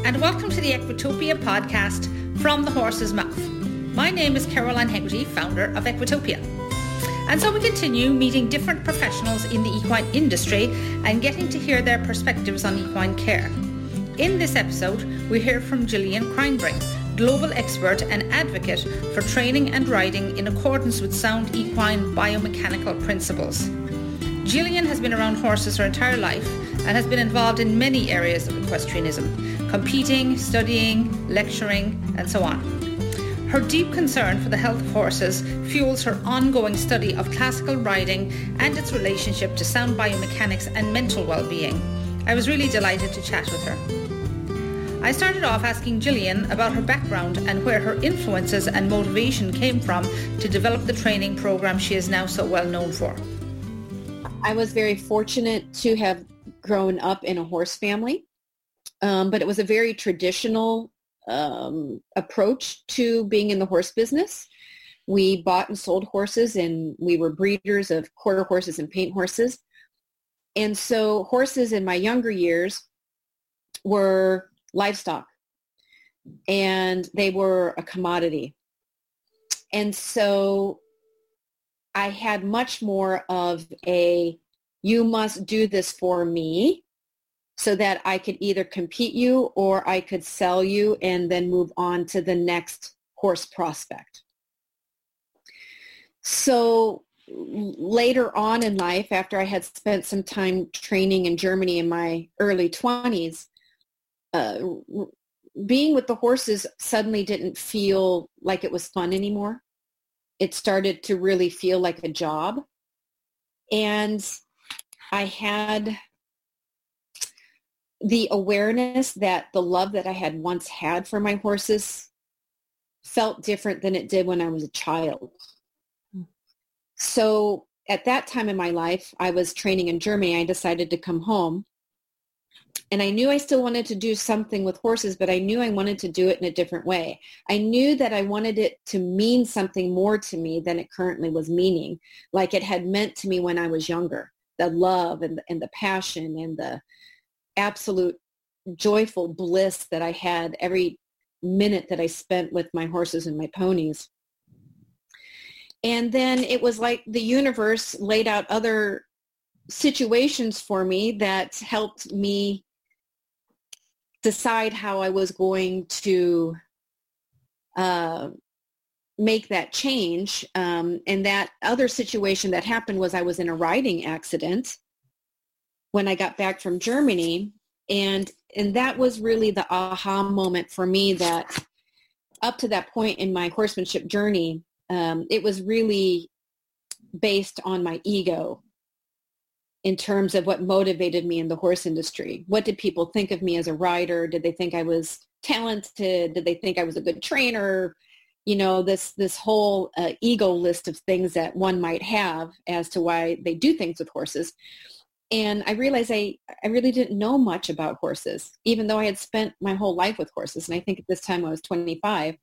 and welcome to the Equitopia podcast from the horse's mouth. My name is Caroline Hegarty, founder of Equitopia. And so we continue meeting different professionals in the equine industry and getting to hear their perspectives on equine care. In this episode, we hear from Gillian Kreinbring, global expert and advocate for training and riding in accordance with sound equine biomechanical principles. Gillian has been around horses her entire life and has been involved in many areas of equestrianism, competing, studying, lecturing, and so on. Her deep concern for the health of horses fuels her ongoing study of classical riding and its relationship to sound biomechanics and mental well-being. I was really delighted to chat with her. I started off asking Gillian about her background and where her influences and motivation came from to develop the training program she is now so well known for. I was very fortunate to have grown up in a horse family, but it was a very traditional approach to being in the horse business. We bought and sold horses, and we were breeders of quarter horses and paint horses. And so horses in my younger years were livestock, and they were a commodity. And so I had much more of a, you must do this for me, so that I could either compete you or I could sell you and then move on to the next horse prospect. So later on in life, after I had spent some time training in Germany in my early 20s, being with the horses suddenly didn't feel like it was fun anymore. It started to really feel like a job. And I had the awareness that the love that I had once had for my horses felt different than it did when I was a child. So at that time in my life, I was training in Germany. I decided to come home. And I knew I still wanted to do something with horses, but I knew I wanted to do it in a different way. I knew that I wanted it to mean something more to me than it currently was meaning, like it had meant to me when I was younger. The love and the passion and the absolute joyful bliss that I had every minute that I spent with my horses and my ponies. And then it was like the universe laid out other situations for me that helped me decide how I was going to make that change. And that other situation that happened was I was in a riding accident when I got back from Germany. And that was really the aha moment for me, that up to that point in my horsemanship journey, it was really based on my ego in terms of what motivated me in the horse industry. What did people think of me as a rider? Did they think I was talented? Did they think I was a good trainer? You know, this whole ego list of things that one might have as to why they do things with horses. And I realized I really didn't know much about horses, even though I had spent my whole life with horses. And I think at this time I was 25.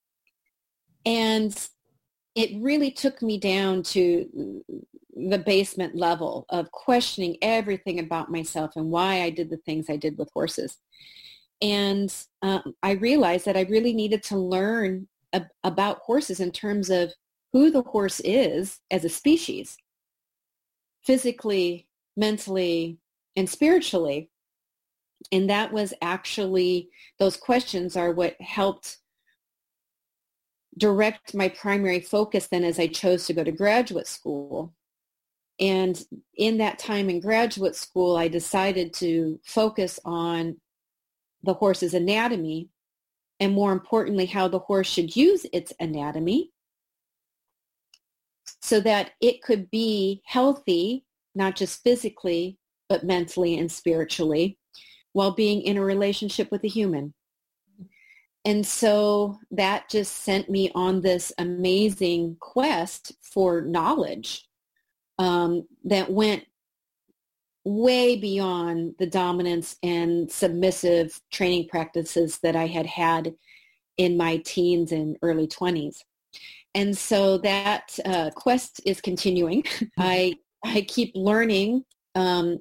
And it really took me down to the basement level of questioning everything about myself and why I did the things I did with horses. And I realized that I really needed to learn about horses in terms of who the horse is as a species, physically, mentally, and spiritually. And that was actually, those questions are what helped direct my primary focus then as I chose to go to graduate school. And in that time in graduate school, I decided to focus on the horse's anatomy, and more importantly, how the horse should use its anatomy so that it could be healthy, not just physically, but mentally and spiritually, while being in a relationship with a human. And so that just sent me on this amazing quest for knowledge that went way beyond the dominance and submissive training practices that I had had in my teens and early 20s. And so that quest is continuing. I keep learning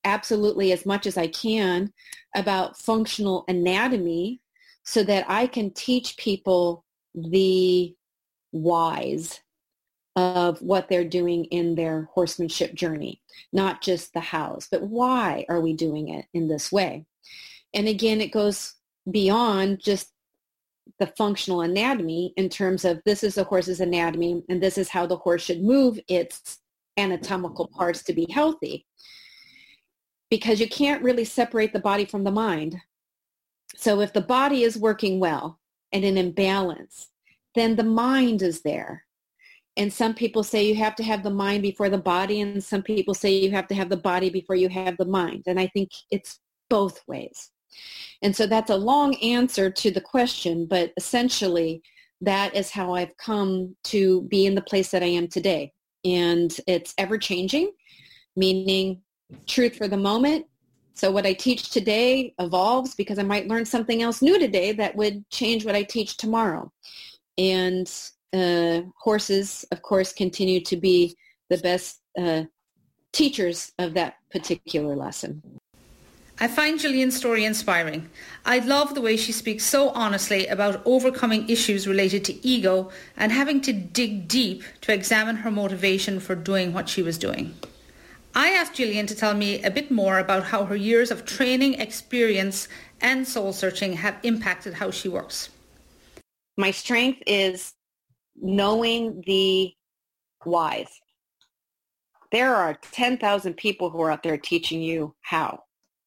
absolutely as much as I can about functional anatomy so that I can teach people the whys of what they're doing in their horsemanship journey, not just the hows, but why are we doing it in this way? And again, it goes beyond just the functional anatomy in terms of this is a horse's anatomy and this is how the horse should move its anatomical parts to be healthy. Because you can't really separate the body from the mind. So if the body is working well and in balance, then the mind is there. And some people say you have to have the mind before the body, and some people say you have to have the body before you have the mind. And I think it's both ways. And so that's a long answer to the question, but essentially that is how I've come to be in the place that I am today. And it's ever changing, meaning truth for the moment. So what I teach today evolves because I might learn something else new today that would change what I teach tomorrow. And horses, of course, continue to be the best teachers of that particular lesson. I find Gillian's story inspiring. I love the way she speaks so honestly about overcoming issues related to ego and having to dig deep to examine her motivation for doing what she was doing. I asked Gillian to tell me a bit more about how her years of training, experience, and soul searching have impacted how she works. My strength is knowing the whys. There are 10,000 people who are out there teaching you how.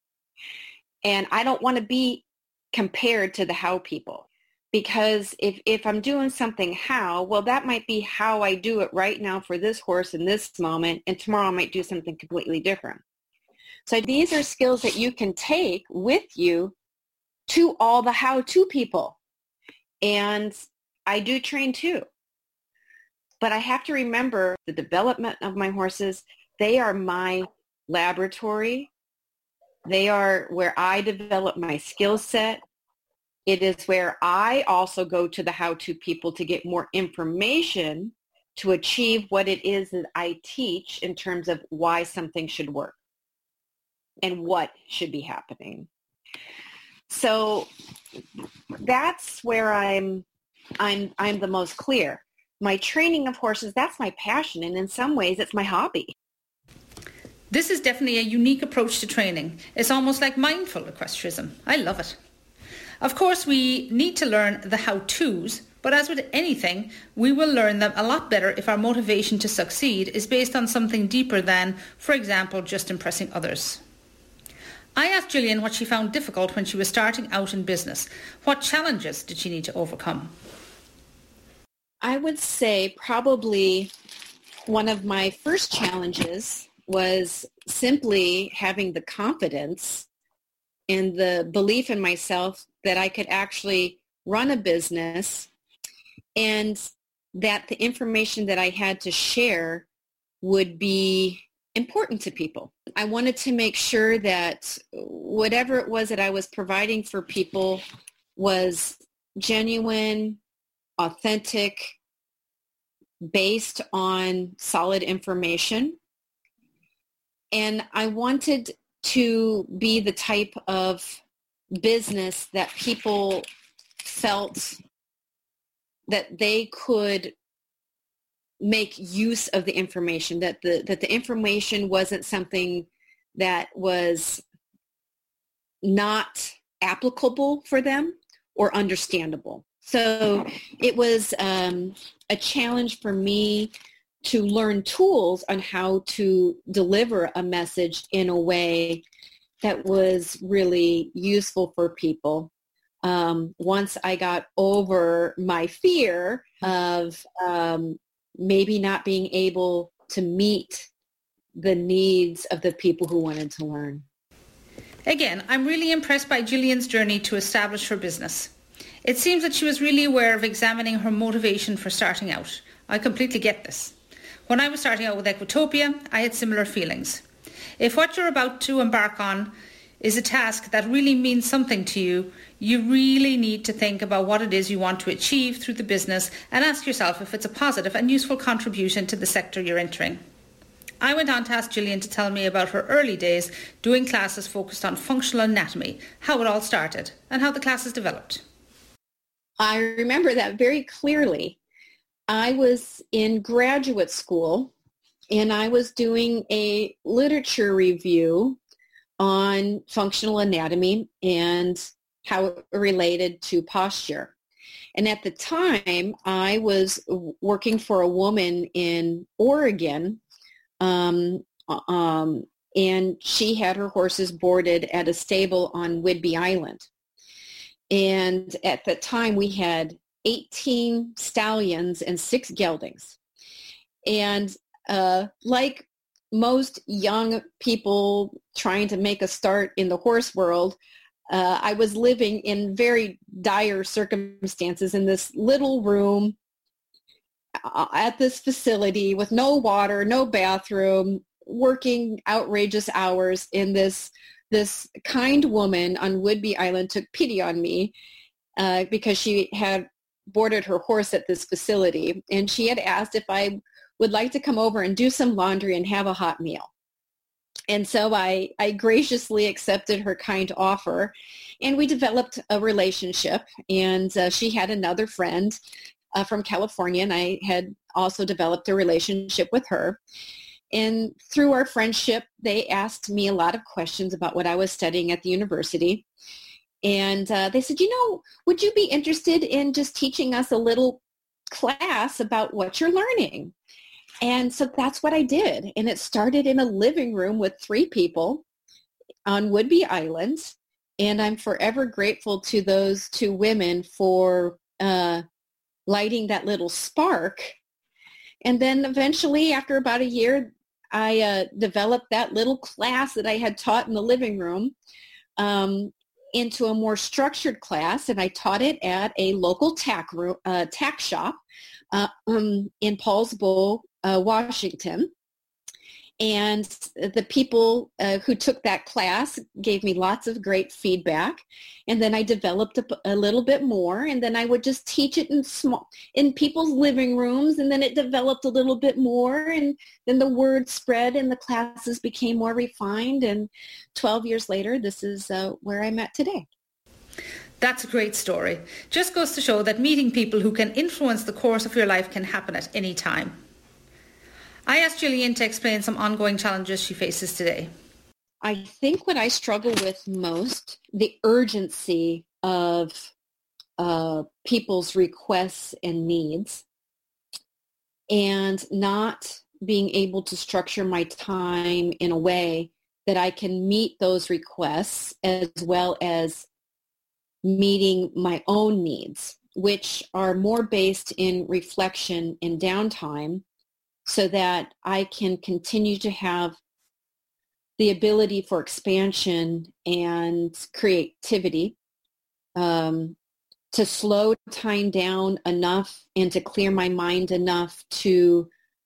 And I don't want to be compared to the how people, because if I'm doing something how, well, that might be how I do it right now for this horse in this moment, and tomorrow I might do something completely different. So these are skills that you can take with you to all the how-to people. And I do train too. But I have to remember the development of my horses. They are my laboratory. They are where I develop my skill set. It is where I also go to the how-to people to get more information to achieve what it is that I teach in terms of why something should work and what should be happening. So that's where I'm the most clear. My training of horses, that's my passion, and in some ways it's my hobby. This is definitely a unique approach to training. It's almost like mindful equestrism. I love it. Of course, we need to learn the how-tos, but as with anything, we will learn them a lot better if our motivation to succeed is based on something deeper than, for example, just impressing others. I asked Gillian what she found difficult when she was starting out in business. What challenges did she need to overcome? I would say probably one of my first challenges was simply having the confidence and the belief in myself that I could actually run a business and that the information that I had to share would be important to people. I wanted to make sure that whatever it was that I was providing for people was genuine, authentic, based on solid information. And I wanted to be the type of business that people felt that they could make use of the information, that the information wasn't something that was not applicable for them or understandable. So it was a challenge for me to learn tools on how to deliver a message in a way that was really useful for people. Once I got over my fear of maybe not being able to meet the needs of the people who wanted to learn. Again, I'm really impressed by Gillian's journey to establish her business. It seems that she was really aware of examining her motivation for starting out. I completely get this. When I was starting out with Equitopia, I had similar feelings. If what you're about to embark on is a task that really means something to you, you really need to think about what it is you want to achieve through the business and ask yourself if it's a positive and useful contribution to the sector you're entering. I went on to ask Gillian to tell me about her early days doing classes focused on functional anatomy, how it all started, and how the classes developed. I remember that very clearly. I was in graduate school and I was doing a literature review on functional anatomy and how it related to posture. And at the time, I was working for a woman in Oregon, and she had her horses boarded at a stable on Whidbey Island. And at the time, we had 18 stallions and 6 geldings. And like most young people trying to make a start in the horse world, I was living in very dire circumstances in this little room at this facility with no water, no bathroom, working outrageous hours. In this kind woman on Whidbey Island took pity on me because she had boarded her horse at this facility, and she had asked if I would like to come over and do some laundry and have a hot meal. And so I graciously accepted her kind offer, and we developed a relationship. And she had another friend from California, and I had also developed a relationship with her. And through our friendship, they asked me a lot of questions about what I was studying at the university. And they said, would you be interested in just teaching us a little class about what you're learning? And so that's what I did. And it started in a living room with 3 people on Whidbey Island. And I'm forever grateful to those 2 women for lighting that little spark. And then eventually, after about a year, I developed that little class that I had taught in the living room into a more structured class. And I taught it at a local tack shop in Paulsbo, Washington. And the people who took that class gave me lots of great feedback. And then I developed a little bit more. And then I would just teach it in people's living rooms. And then it developed a little bit more. And then the word spread and the classes became more refined. And 12 years later, this is where I'm at today. That's a great story. Just goes to show that meeting people who can influence the course of your life can happen at any time. I asked Gillian to explain some ongoing challenges she faces today. I think what I struggle with most, the urgency of people's requests and needs, and not being able to structure my time in a way that I can meet those requests as well as meeting my own needs, which are more based in reflection and downtime, so that I can continue to have the ability for expansion and creativity, to slow time down enough and to clear my mind enough to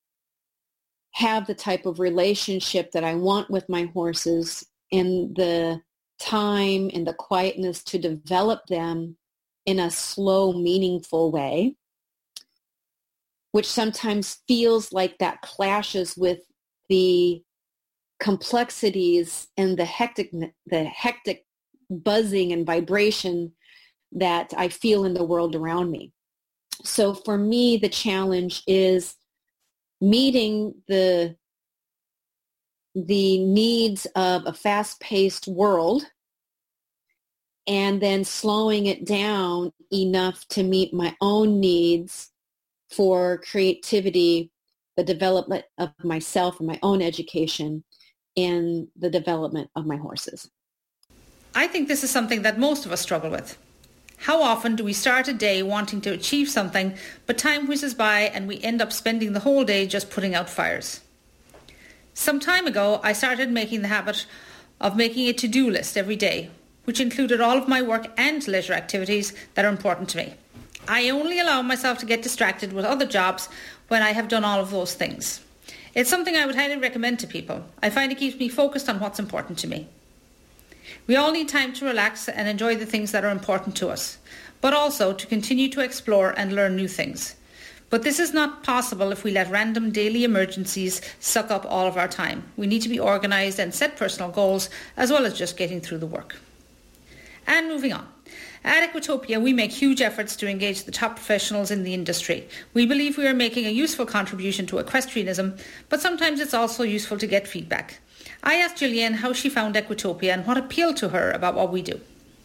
have the type of relationship that I want with my horses, and the time and the quietness to develop them in a slow, meaningful way, which sometimes feels like that clashes with the complexities and the hectic buzzing and vibration that I feel in the world around me. So for me, the challenge is meeting the needs of a fast-paced world and then slowing it down enough to meet my own needs for creativity, the development of myself and my own education, and the development of my horses. I think this is something that most of us struggle with. How often do we start a day wanting to achieve something, but time whizzes by and we end up spending the whole day just putting out fires? Some time ago, I started making the habit of making a to-do list every day, which included all of my work and leisure activities that are important to me. I only allow myself to get distracted with other jobs when I have done all of those things. It's something I would highly recommend to people. I find it keeps me focused on what's important to me. We all need time to relax and enjoy the things that are important to us, but also to continue to explore and learn new things. But this is not possible if we let random daily emergencies suck up all of our time. We need to be organised and set personal goals as well as just getting through the work. And moving on. At Equitopia, we make huge efforts to engage the top professionals in the industry. We believe we are making a useful contribution to equestrianism, but sometimes it's also useful to get feedback. I asked Gillian how she found Equitopia and what appealed to her about what we do.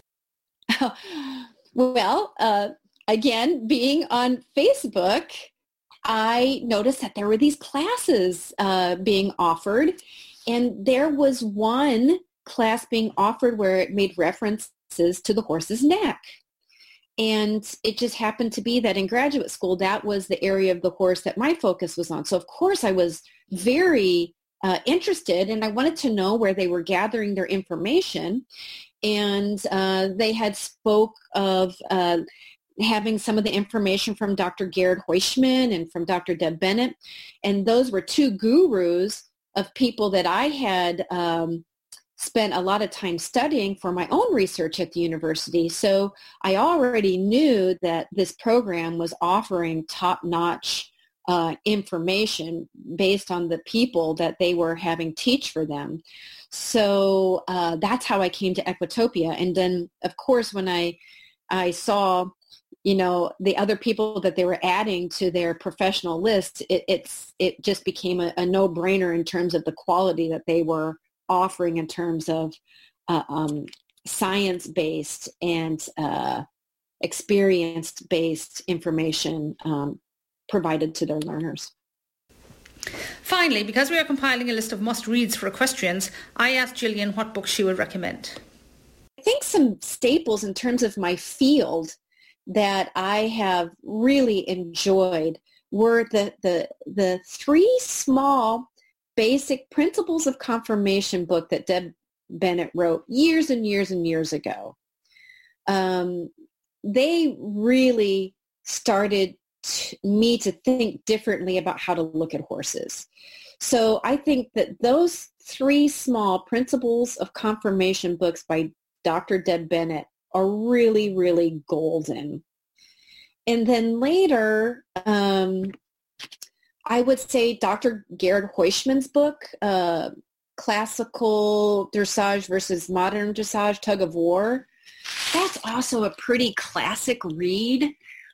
Well, again, being on Facebook, I noticed that there were these classes being offered, and there was one class being offered where it made references to the horse's neck. And it just happened to be that in graduate school, that was the area of the horse that my focus was on. So of course I was very interested, and I wanted to know where they were gathering their information. And they had spoke of having some of the information from Dr. Gerhard Heuschmann and from Dr. Deb Bennett. And those were two gurus of people that I had spent a lot of time studying for my own research at the university. So I already knew that this program was offering top-notch information based on the people that they were having teach for them. So that's how I came to Equitopia. And then, of course, when I saw, the other people that they were adding to their professional list, it just became a no-brainer in terms of the quality that they were offering in terms of science-based and experience-based information provided to their learners. Finally, because we are compiling a list of must-reads for equestrians, I asked Gillian what books she would recommend. I think some staples in terms of my field that I have really enjoyed were the three small basic principles of confirmation book that Deb Bennett wrote years and years and years ago. They really started me to think differently about how to look at horses. So I think that those three small principles of confirmation books by Dr. Deb Bennett are really, really golden. And then later, I would say Dr. Gerhard Heuschmann's book, Classical Dressage versus Modern Dressage, Tug of War. That's also a pretty classic read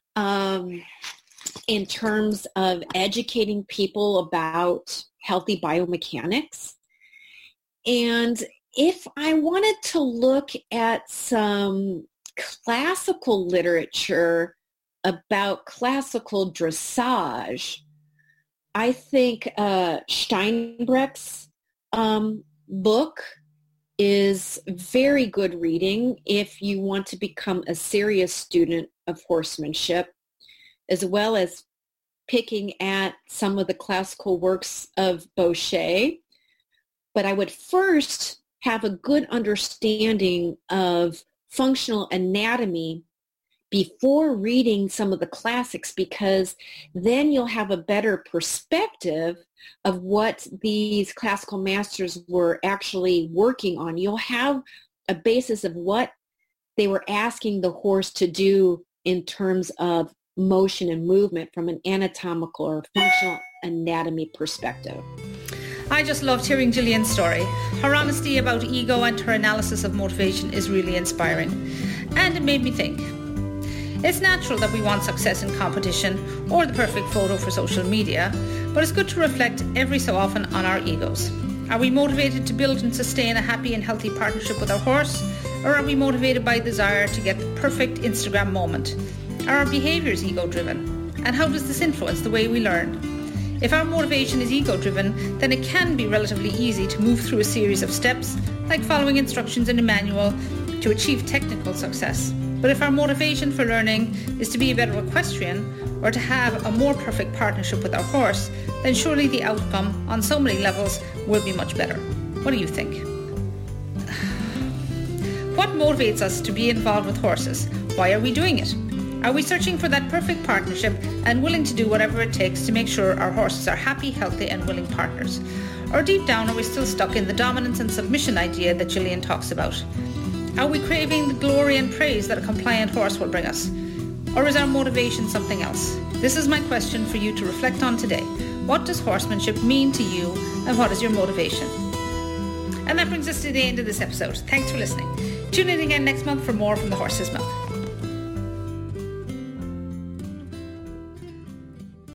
in terms of educating people about healthy biomechanics. And if I wanted to look at some classical literature about classical dressage, I think Steinbrecht's book is very good reading if you want to become a serious student of horsemanship, as well as picking at some of the classical works of Bochet. But I would first have a good understanding of functional anatomy before reading some of the classics, because then you'll have a better perspective of what these classical masters were actually working on. You'll have a basis of what they were asking the horse to do in terms of motion and movement from an anatomical or functional anatomy perspective. I just loved hearing Gillian's story. Her honesty about ego and her analysis of motivation is really inspiring. And it made me think. It's natural that we want success in competition or the perfect photo for social media, but it's good to reflect every so often on our egos. Are we motivated to build and sustain a happy and healthy partnership with our horse, or are we motivated by desire to get the perfect Instagram moment? Are our behaviours ego-driven? And how does this influence the way we learn? If our motivation is ego-driven, then it can be relatively easy to move through a series of steps, like following instructions in a manual, to achieve technical success. But if our motivation for learning is to be a better equestrian, or to have a more perfect partnership with our horse, then surely the outcome on so many levels will be much better. What do you think? What motivates us to be involved with horses? Why are we doing it? Are we searching for that perfect partnership and willing to do whatever it takes to make sure our horses are happy, healthy and willing partners? Or deep down, are we still stuck in the dominance and submission idea that Gillian talks about? Are we craving the glory and praise that a compliant horse will bring us? Or is our motivation something else? This is my question for you to reflect on today. What does horsemanship mean to you, and what is your motivation? And that brings us to the end of this episode. Thanks for listening. Tune in again next month for more from the Horse's Mouth.